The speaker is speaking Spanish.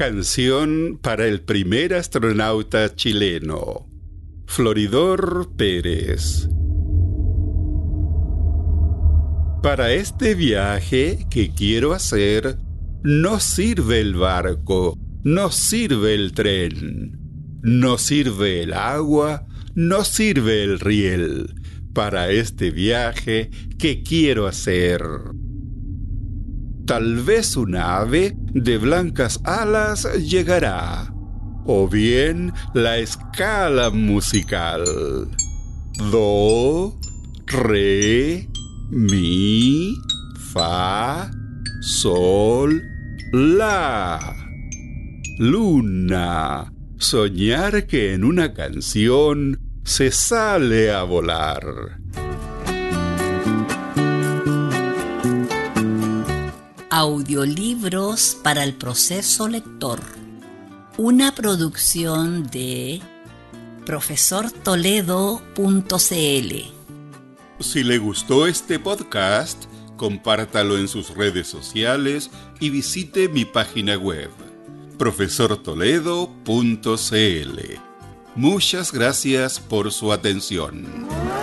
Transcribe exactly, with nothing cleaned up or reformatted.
Canción para el primer astronauta chileno, Floridor Pérez. Para este viaje que quiero hacer, no sirve el barco, no sirve el tren, no sirve el agua, no sirve el riel. Para este viaje que quiero hacer. Tal vez un ave de blancas alas llegará, o bien la escala musical. Do, re, mi, fa, sol, la. Luna, soñar que en una canción se sale a volar. Audiolibros para el proceso lector. Una producción de profesor toledo punto c l. Si le gustó este podcast, compártalo en sus redes sociales y visite mi página web, profesor toledo punto c l. Muchas gracias por su atención.